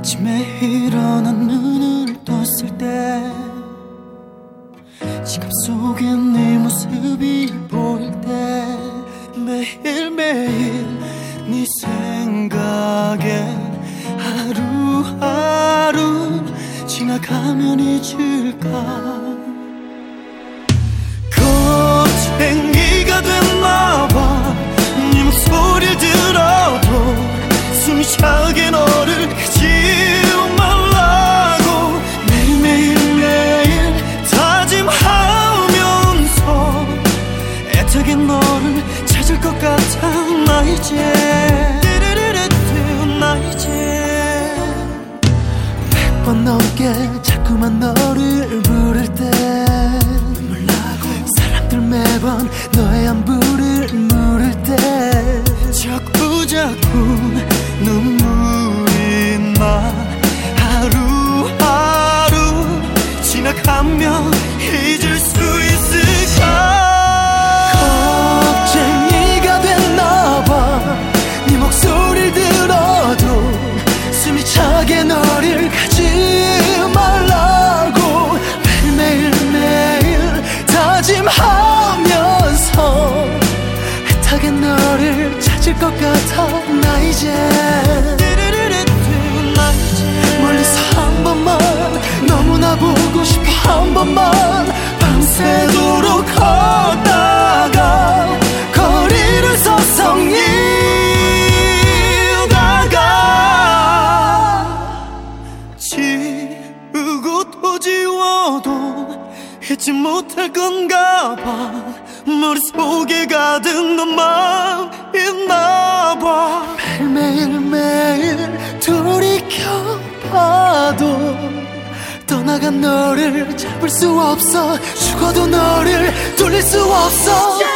아침에 일어나 눈을 떴을 때 지갑 속에 네 모습이 보일 때 매일매일 네 생각에 하루하루 지나가면 잊을까. 겁쟁이가 됐나봐. 네 목소리를 들어도 숨이 차게 너를 가지 말라고 매일매일 다짐하면서 애타게 너를 찾을 것 같아. 나 이제 나 이제 100번 넘게 자꾸만 너를 부를 때 사람들 매번 너의 안부를 물을 때 자꾸 눈물이 나. 하루하루 지나가면 잊을 수 있을까. 겁쟁이가 됐나봐. 네 목소리를 들어도 숨이 차게 너를 가지 말라고 매일매일 다짐하면서 애타게 너를 찾을 것 같아. 나 이제 멀리서 한 번만 너무나 보고 싶어. 한 번만 밤새도록 걷다가 거리를 서성이다가 지우고 또 지워도 잊지 못할 건가 봐. 머릿속에 가득 너만 있나봐. 매일매일 돌이켜봐도 떠나간 너를 잡을 수 없어. 죽어도 너를 돌릴 수 없어.